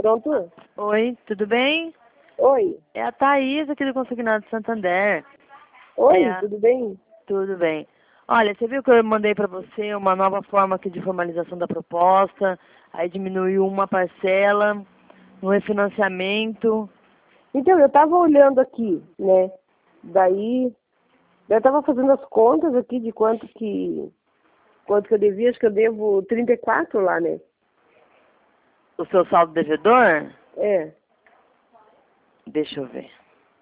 Pronto? Oi, tudo bem? Oi. É a Thaís aqui do Consignado Santander. Oi, É, tudo bem? tudo bem. Olha, você viu que eu mandei para você uma nova forma aqui de formalização da proposta, aí diminuiu uma parcela no refinanciamento. Então, eu estava olhando aqui, né? Daí, eu estava fazendo as contas aqui de quanto que eu devia. Acho que eu devo 34 lá, né? O seu saldo devedor? É. Deixa eu ver.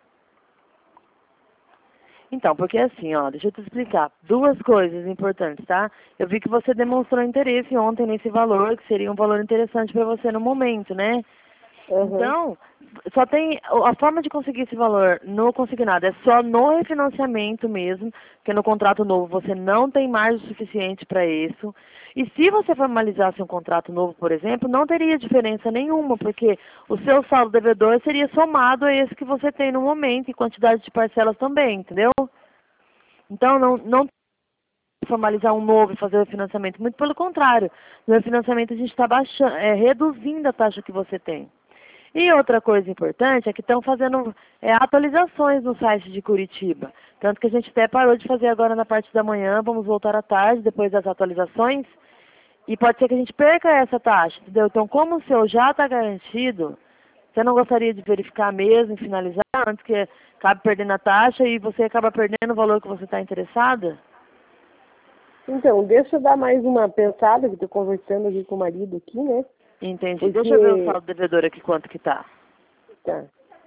Então, porque assim, ó, deixa eu te explicar. Duas coisas importantes, tá? Eu vi que você demonstrou interesse ontem nesse valor, que seria um valor interessante para você no momento, né? Uhum. Então, só tem a forma de conseguir esse valor no consignado é só no refinanciamento mesmo, porque no contrato novo você não tem margem suficiente para isso. E se você formalizasse um contrato novo, por exemplo, não teria diferença nenhuma, porque o seu saldo devedor seria somado a esse que você tem no momento e quantidade de parcelas também, entendeu? Então, não formalizar um novo e fazer o refinanciamento, muito pelo contrário. No refinanciamento a gente está reduzindo a taxa que você tem. E outra coisa importante é que estão fazendo atualizações no site de Curitiba. Tanto que a gente até parou de fazer agora na parte da manhã, vamos voltar à tarde, depois das atualizações. E pode ser que a gente perca essa taxa, entendeu? Então, como o seu já está garantido, você não gostaria de verificar mesmo e finalizar antes que acabe perdendo a taxa e você acaba perdendo o valor que você está interessada? Então, deixa eu dar mais uma pensada, que estou conversando aqui com o marido aqui, né? Entendi. Deixa eu ver o Porque, saldo devedor aqui, quanto que tá. tá.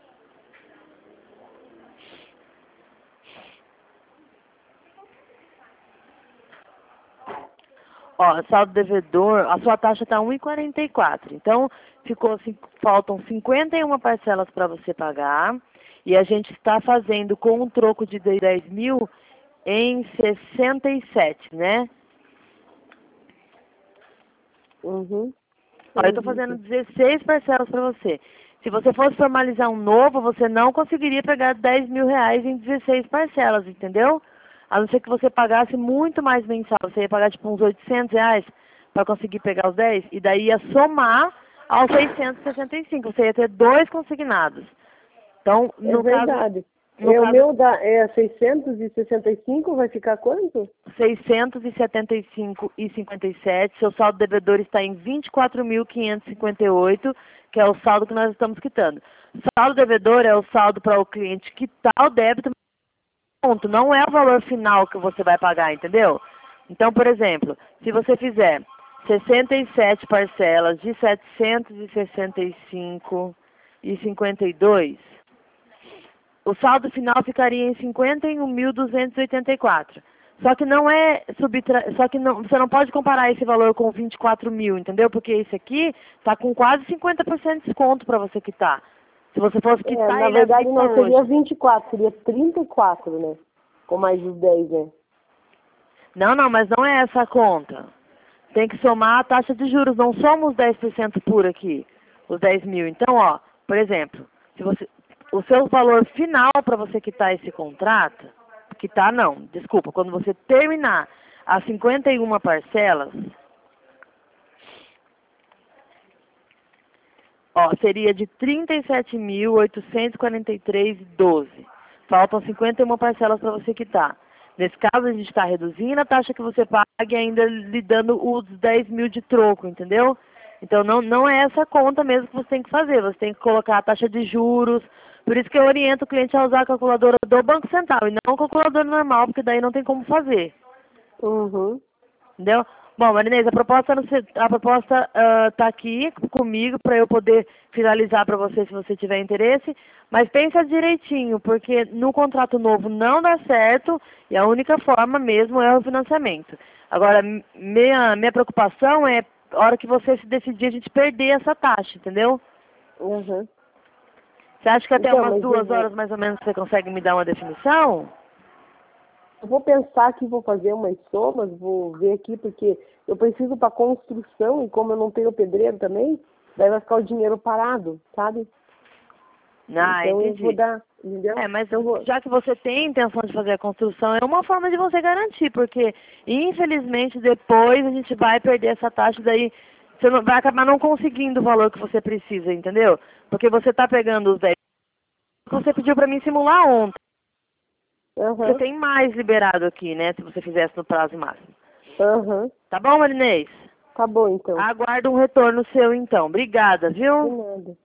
Ó, saldo devedor, a sua taxa está 1,44. Então, faltam 51 parcelas para você pagar. E a gente está fazendo com um troco de 10 mil em 67, né? Uhum. Ó, eu estou fazendo 16 parcelas para você. Se você fosse formalizar um novo, você não conseguiria pegar 10 mil reais em 16 parcelas, entendeu? A não ser que você pagasse muito mais mensal. Você ia pagar tipo uns 800 reais para conseguir pegar os 10 e daí ia somar aos 665. Você ia ter dois consignados. Então, É verdade. no O caso meu é 665, vai ficar quanto? 675,57. Seu saldo devedor está em 24.558, que é o saldo que nós estamos quitando. Saldo devedor é o saldo para o cliente quitar o débito, ponto. Não é o valor final que você vai pagar, entendeu? Então, por exemplo, se você fizer 67 parcelas de 765,52, o saldo final ficaria em 51.284. Só que não é só que não, você não pode comparar esse valor com 24 mil, entendeu? Porque esse aqui está com quase 50% de desconto para você quitar. Se você fosse quitar Na ele à verdade vista não seria hoje. 24, seria 34, né? Com mais os 10, né? Não, mas não é essa a conta. Tem que somar a taxa de juros, não somos 10% por aqui, os 10 mil. Então, ó, por exemplo, o seu valor final para você quitar esse contrato, quitar não, desculpa, quando você terminar as 51 parcelas, ó, seria de 37.843,12. Faltam 51 parcelas para você quitar. Nesse caso, a gente está reduzindo a taxa que você paga e ainda lhe dando os 10 mil de troco, entendeu? Então, não é essa conta mesmo que você tem que fazer. Você tem que colocar a taxa de juros. Por isso que eu oriento o cliente a usar a calculadora do Banco Central e não a calculadora normal, porque daí não tem como fazer. Uhum. Entendeu? Bom, Marinês, a proposta está aqui comigo para eu poder finalizar para você se você tiver interesse, mas pensa direitinho, porque no contrato novo não dá certo e a única forma mesmo é o financiamento. Agora, minha preocupação é a hora que você se decidir a gente perder essa taxa, entendeu? Uhum. Você acha que até Então, umas mas eu 2 horas mais ou menos você consegue me dar uma definição? vou pensar que vou fazer umas somas, vou ver aqui, porque eu preciso para construção e como eu não tenho pedreiro também, daí vai ficar o dinheiro parado, sabe? Ah, Então eu vou entendi. dar, entendeu? Mas Então eu vou... já que você tem intenção de fazer a construção, é uma forma de você garantir, porque infelizmente depois a gente vai perder essa taxa, daí Você não, vai acabar não conseguindo o valor que você precisa, entendeu? Porque você tá pegando os 10 que você pediu pra mim simular ontem. Você Aham. tem mais liberado aqui, né? Se você fizesse no prazo máximo. Aham. Tá bom, Marinês? Tá bom, então. Aguardo um retorno seu, então. Obrigada, De viu? nada.